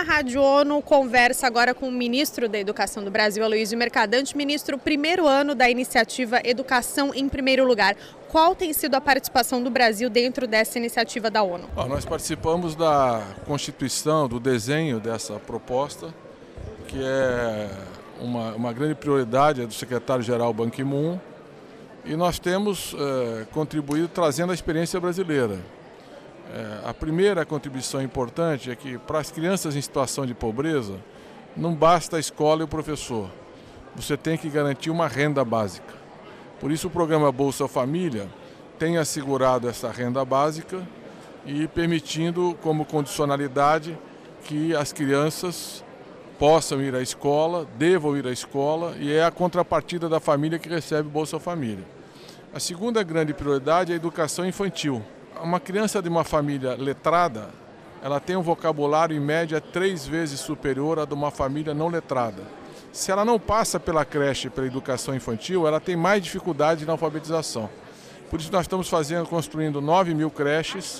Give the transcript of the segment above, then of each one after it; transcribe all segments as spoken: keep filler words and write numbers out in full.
Rádio ONU conversa agora com o ministro da Educação do Brasil, Aloysio Mercadante. Ministro, primeiro ano da iniciativa Educação em Primeiro Lugar. Qual tem sido a participação do Brasil dentro dessa iniciativa da ONU? Bom, nós participamos da constituição, do desenho dessa proposta, que é uma, uma grande prioridade do secretário-geral Ban Ki-moon, e nós temos é, contribuído trazendo a experiência brasileira. É, a primeira contribuição importante é que para as crianças em situação de pobreza, não basta a escola e o professor, você tem que garantir uma renda básica. Por isso o programa Bolsa Família tem assegurado essa renda básica e permitindo como condicionalidade que as crianças possam ir à escola, devam ir à escola, e é a contrapartida da família que recebe Bolsa Família. A segunda grande prioridade é a educação infantil. Uma criança de uma família letrada, ela tem um vocabulário em média três vezes superior à de uma família não letrada. Se ela não passa pela creche, pela educação infantil, ela tem mais dificuldade na alfabetização. Por isso nós estamos fazendo, construindo nove mil creches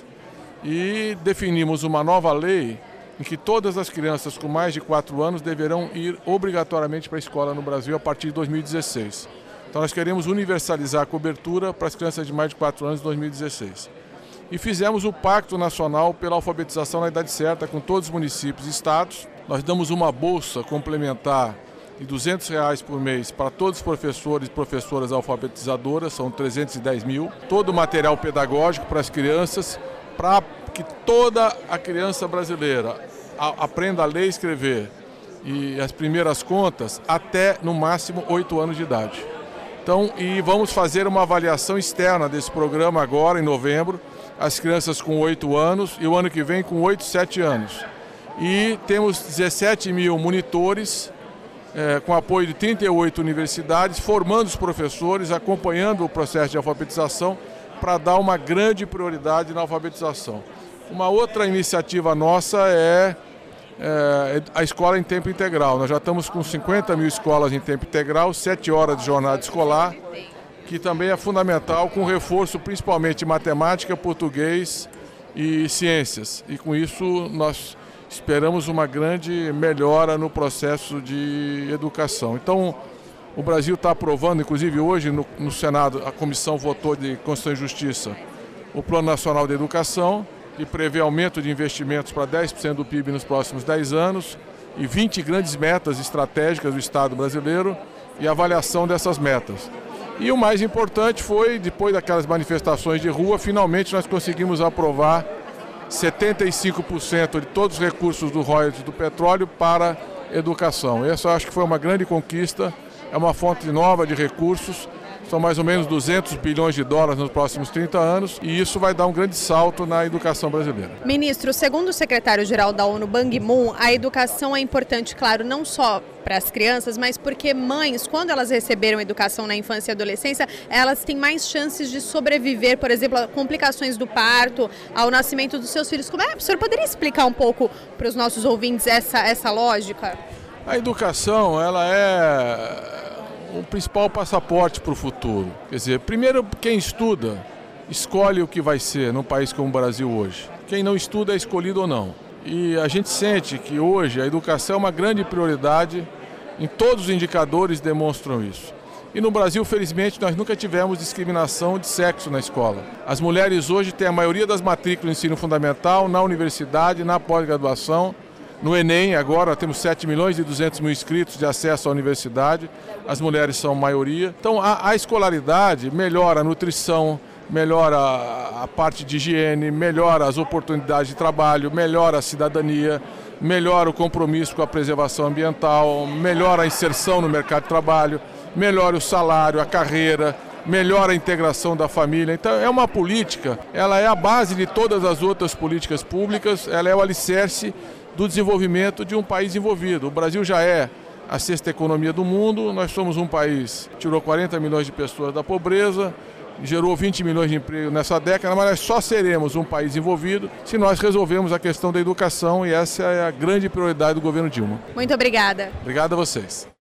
e definimos uma nova lei em que todas as crianças com mais de quatro anos deverão ir obrigatoriamente para a escola no Brasil a partir de dois mil e dezesseis. Então nós queremos universalizar a cobertura para as crianças de mais de quatro anos em dois mil e dezesseis. E fizemos o Pacto Nacional pela Alfabetização na Idade Certa com todos os municípios e estados. Nós damos uma bolsa complementar de duzentos reais por mês para todos os professores e professoras alfabetizadoras, são trezentos e dez mil. Todo o material pedagógico para as crianças, para que toda a criança brasileira aprenda a ler e escrever e as primeiras contas até, no máximo, oito anos de idade. Então, e vamos fazer uma avaliação externa desse programa agora, em novembro, as crianças com oito anos e o ano que vem com oito, sete anos. E temos dezessete mil monitores, é, com apoio de trinta e oito universidades, formando os professores, acompanhando o processo de alfabetização para dar uma grande prioridade na alfabetização. Uma outra iniciativa nossa é, é a escola em tempo integral. Nós já estamos com cinquenta mil escolas em tempo integral, sete horas de jornada escolar, que também é fundamental, com reforço principalmente em matemática, português e ciências. E com isso nós esperamos uma grande melhora no processo de educação. Então o Brasil está aprovando, inclusive hoje no, no Senado, a Comissão votou de Constituição e Justiça o Plano Nacional de Educação, que prevê aumento de investimentos para dez por cento do P I B nos próximos dez anos e vinte grandes metas estratégicas do Estado brasileiro e avaliação dessas metas. E o mais importante foi, depois daquelas manifestações de rua, finalmente nós conseguimos aprovar setenta e cinco por cento de todos os recursos do royalties do petróleo para educação. Essa eu acho que foi uma grande conquista, é uma fonte nova de recursos, são mais ou menos duzentos bilhões de dólares nos próximos trinta anos e isso vai dar um grande salto na educação brasileira. Ministro, segundo o secretário-geral da ONU, Ban Ki-moon, a educação é importante, claro, não só para as crianças, mas porque mães, quando elas receberam educação na infância e adolescência, elas têm mais chances de sobreviver, por exemplo, a complicações do parto, ao nascimento dos seus filhos. Como é? O senhor poderia explicar um pouco para os nossos ouvintes essa, essa lógica? A educação, ela é o principal passaporte para o futuro. Quer dizer, primeiro, quem estuda, escolhe o que vai ser num país como o Brasil hoje. Quem não estuda é escolhido ou não. E a gente sente que hoje a educação é uma grande prioridade, em todos os indicadores demonstram isso. E no Brasil, felizmente, nós nunca tivemos discriminação de sexo na escola. As mulheres hoje têm a maioria das matrículas no ensino fundamental, na universidade, na pós-graduação. No Enem, agora temos sete milhões e duzentos mil inscritos de acesso à universidade, as mulheres são maioria. Então a, a escolaridade melhora a nutrição, melhora a, a parte de higiene, melhora as oportunidades de trabalho, melhora a cidadania, melhora o compromisso com a preservação ambiental, melhora a inserção no mercado de trabalho, melhora o salário, a carreira, melhora a integração da família. Então é uma política, ela é a base de todas as outras políticas públicas, ela é o alicerce do desenvolvimento de um país envolvido. O Brasil já é a sexta economia do mundo, nós somos um país que tirou quarenta milhões de pessoas da pobreza, gerou vinte milhões de emprego nessa década, mas nós só seremos um país envolvido se nós resolvermos a questão da educação e essa é a grande prioridade do governo Dilma. Muito obrigada. Obrigado a vocês.